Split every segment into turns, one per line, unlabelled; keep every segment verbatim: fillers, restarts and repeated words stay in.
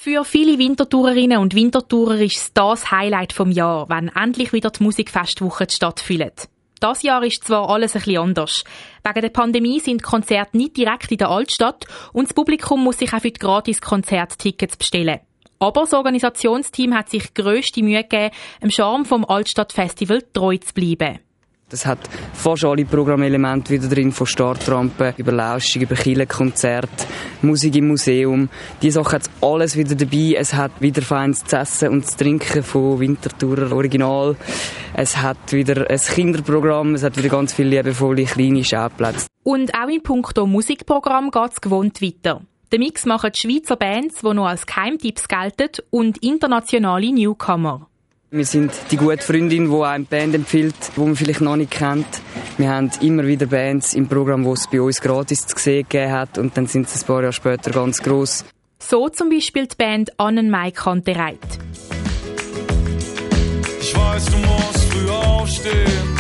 Für viele Wintertourerinnen und Wintertourer ist das Highlight vom Jahr, wenn endlich wieder die Musikfestwochen stattfinden. Das Jahr ist zwar alles ein bisschen anders. Wegen der Pandemie sind die Konzerte nicht direkt in der Altstadt und das Publikum muss sich auch für die Gratis-Konzerttickets bestellen. Aber das Organisationsteam hat sich grösste Mühe gegeben, dem Charme vom Altstadtfestival treu zu bleiben.
Es hat fast alle Programmelemente wieder drin, von Startrampen über Lauschung, über Kirchenkonzerte, Musik im Museum. Die Sache hat alles wieder dabei. Es hat wieder feines zu essen und zu trinken von Winterthurer Original. Es hat wieder ein Kinderprogramm, es hat wieder ganz viele liebevolle kleine Schauplätze.
Und auch in puncto Musikprogramm geht es gewohnt weiter. Den Mix machen die Schweizer Bands, die noch als Geheimtipps gelten, und internationale Newcomer.
Wir sind die gute Freundin, die eine Band empfiehlt, die man vielleicht noch nicht kennt. Wir haben immer wieder Bands im Programm, die es bei uns gratis zu sehen gegeben hat, und dann sind sie ein paar Jahre später ganz gross.
So zum Beispiel die Band Annenmai Kantereit.
Ich weiss, du musst früh aufstehen.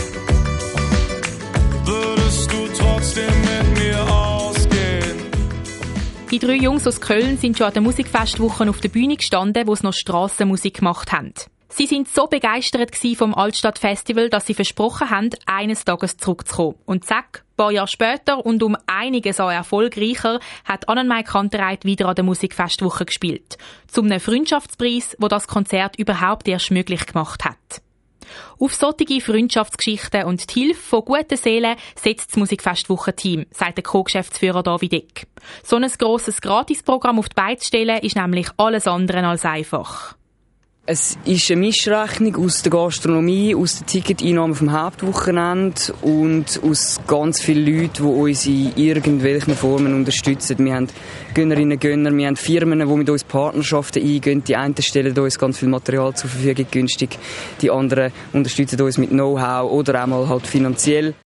Würdest du trotzdem mit mir ausgehen?
Die drei Jungs aus Köln sind schon an den Musikfestwochen auf der Bühne gestanden, wo sie noch Strassenmusik gemacht haben. Sie sind so begeistert vom Altstadtfestival, dass sie versprochen haben, eines Tages zurückzukommen. Und zack, ein paar Jahre später und um einiges auch erfolgreicher, hat Annenmai Kantereit wieder an der Musikfestwoche gespielt. Zum einem Freundschaftspreis, wo das Konzert überhaupt erst möglich gemacht hat. Auf solche Freundschaftsgeschichten und die Hilfe von guten Seelen setzt das Musikfestwochen-Team, sagt der Co-Geschäftsführer David Eck. So ein grosses Gratisprogramm auf die Beine zu stellen, ist nämlich alles andere als einfach.
Es ist eine Mischrechnung aus der Gastronomie, aus den Ticketeinnahmen vom Hauptwochenende und aus ganz vielen Leuten, die uns in irgendwelchen Formen unterstützen. Wir haben Gönnerinnen und Gönner, wir haben Firmen, die mit uns Partnerschaften eingehen. Die einen stellen uns ganz viel Material zur Verfügung günstig, die anderen unterstützen uns mit Know-how oder auch mal halt finanziell.